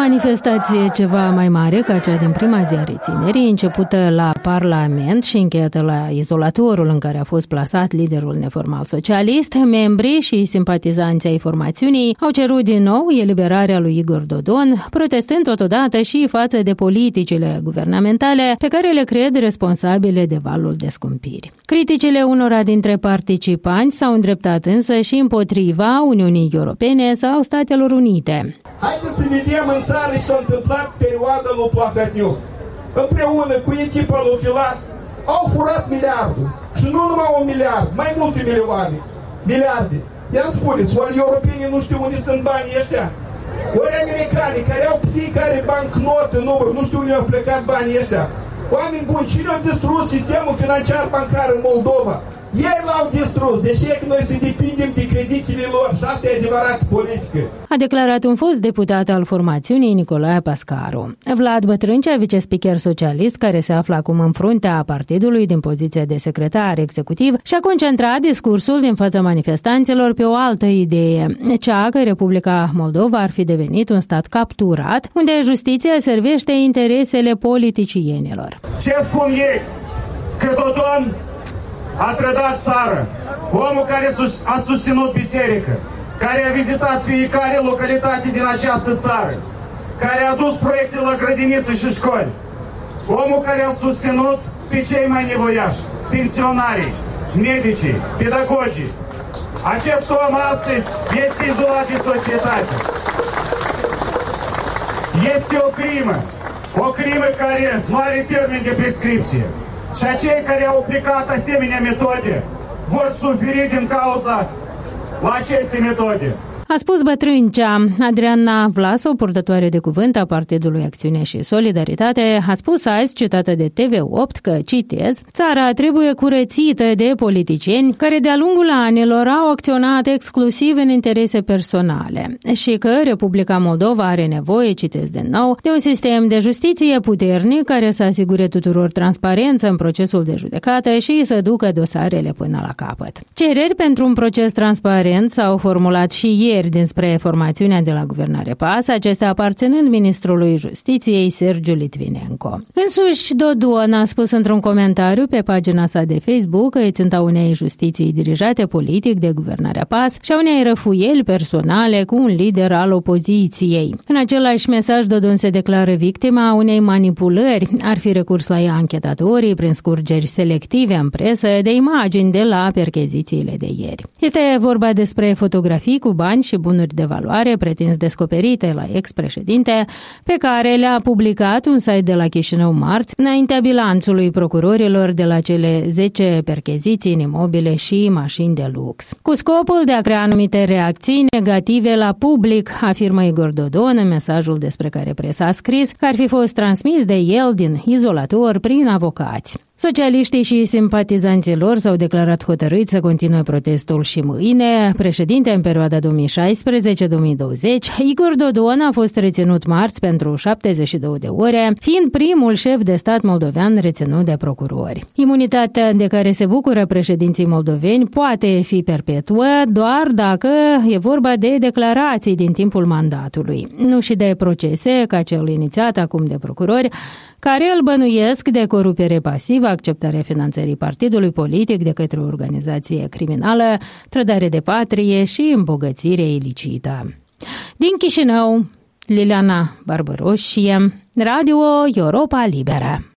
manifestație ceva mai mare ca cea din prima zi a reținerii, începută la Parlament și încheiată la izolatorul în care a fost plasat liderul neformal socialist, membrii și simpatizanții ai formațiunii au cerut din nou eliberarea lui Igor Dodon, protestând totodată și față de politicile guvernamentale pe care le cred responsabile de valul de scumpiri. Criticile unora dintre participanți s-au îndreptat însă și împotriva Uniunii Europene sau Statelor Unite. Haideți să vedem în țară ce s-a întâmplat perioada lui Plahotniuc. Împreună cu echipa lui Filat au furat miliardul. Și nu numai 1 miliard, mai multe miliarde. Iar spuneți, oare europenii nu știu unde sunt banii ăștia? Ori americanii care au fiecare bancnotă, număr, nu știu unde au plecat banii ăștia. Oameni buni, cine au distrus sistemul financiar bancar în Moldova? Ei l-au distrus, deși că noi să depindem de creditele lor și asta e adevărat politică. A declarat un fost deputat al formațiunii, Nicolae Pascaru. Vlad Bătrâncea, vicespicher socialist, care se află acum în fruntea partidului din poziția de secretar executiv, și-a concentrat discursul din fața manifestanților pe o altă idee, cea că Republica Moldova ar fi devenit un stat capturat, unde justiția servește interesele politicienilor. Ce spun ei? Că Dodon a trădat țară, omul care a susținut biserică, care a vizitat fiecare localitate din această țară, care a dus proiecte la grădinițe și școli, omul care a susținut pe cei mai nevoiași, pensionarii, medicii, pedagogii. Acest om astăzi este izolat de societate. Este o crimă care nu are termen de prescripție. Și acei care au aplicat asemenea metode vor suferi din cauza acestei metode. A spus Bătrâncea. Adriana Vlasov, purtătoare de cuvânt a Partidului Acțiune și Solidaritate, a spus azi, citată de TV8, că, citez, țara trebuie curățită de politicieni care de-a lungul anilor au acționat exclusiv în interese personale și că Republica Moldova are nevoie, citez din nou, de un sistem de justiție puternic care să asigure tuturor transparență în procesul de judecată și să ducă dosarele până la capăt. Cereri pentru un proces transparent s-au formulat și ieri dinspre formațiunea de la Guvernare PAS, acestea aparținând ministrului Justiției Sergiu Litvinenko. Însuși, Dodon a spus într-un comentariu pe pagina sa de Facebook că îi ținta unei justiții dirijate politic de Guvernarea PAS și a unei răfuieli personale cu un lider al opoziției. În același mesaj, Dodon se declară victima unei manipulări. Ar fi recurs la ea anchetatorii prin scurgeri selective în presă de imagini de la perchezițiile de ieri. Este vorba despre fotografii cu bani și bunuri de valoare pretins descoperite la ex-președinte, pe care le-a publicat un site de la Chișinău marți, înaintea bilanțului procurorilor de la cele 10 percheziții în imobile și mașini de lux. Cu scopul de a crea anumite reacții negative la public, afirmă Igor Dodon în mesajul despre care presa a scris că ar fi fost transmis de el din izolator prin avocați. Socialiștii și simpatizanții lor s-au declarat hotărâți să continue protestul și mâine. Președinte în perioada 2016-2020, Igor Dodon a fost reținut marți pentru 72 de ore, fiind primul șef de stat moldovean reținut de procurori. Imunitatea de care se bucură președinții moldoveni poate fi perpetuă doar dacă e vorba de declarații din timpul mandatului, nu și de procese ca cel inițiat acum de procurori, care îl bănuiesc de corupere pasivă, acceptarea finanțării partidului politic de către o organizație criminală, trădare de patrie și îmbogățire ilicită. Din Chișinău, Liliana Barbăroșie, Radio Europa Liberă.